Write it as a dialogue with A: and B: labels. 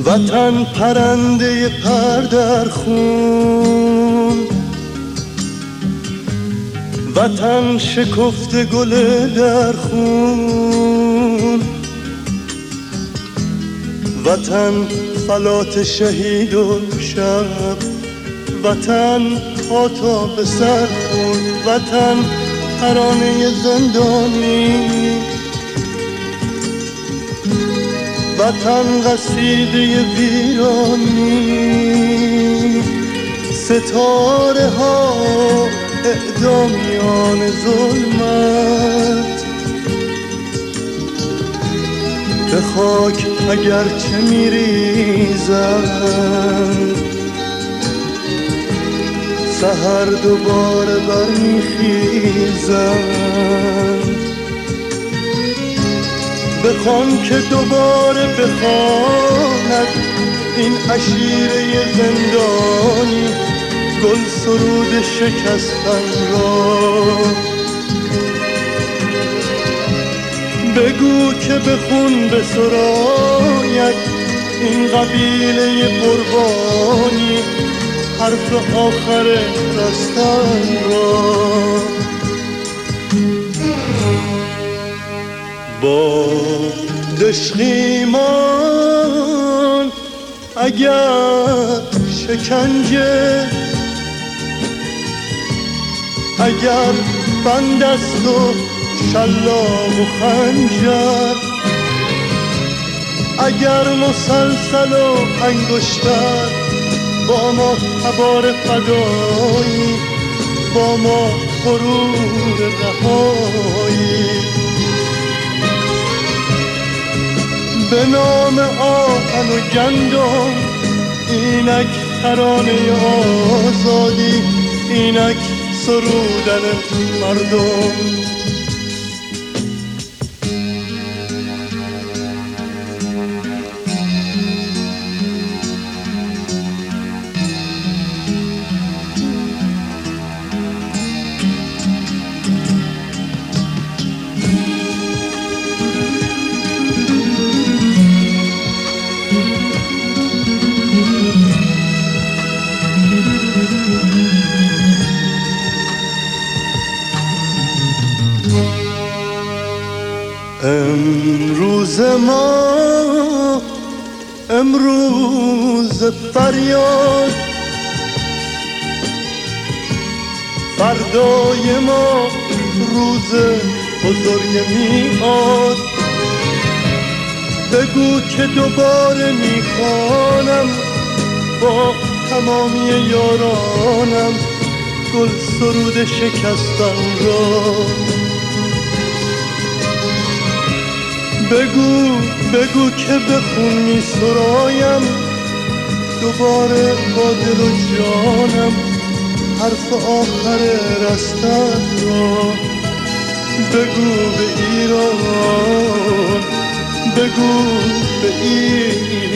A: وطن پرنده پر در خون، وطن شکفت گل در خون، وطن فلات شهید و شب، وطن پا تا به سر خون، وطن ترانه زندانی، وطن قصیده ویرانی، ستاره ها اعدامیان ظلمت، به خاک اگرچه میریزند سحر دوباره برمیخیزند. بخوان که دوباره بخواند این عشیره زندانی گل سرود شکستن را. بگو که به خون بسراید این قبیله قربانی حرف آخر رستن را. با دشخیمان اگر شکنجه، اگر بند است و شلاق و خنجر، اگر مسلسل و انگشتر، با ما تبار فدایی، با ما غرور رهایی. به نام آهن و گندم اینک ترانه آزادی، اینک سرودن مردم. امروز ما امروز فریاد، فردای ما روز بزرگ میاد. بگو که دوباره میخوانم با تمامی یارانم گل سرود شکستن را. بگو که به خون می سرایم دوباره با دل و جانم حرف آخر رستن را. بگو به ایران، بگو به ایران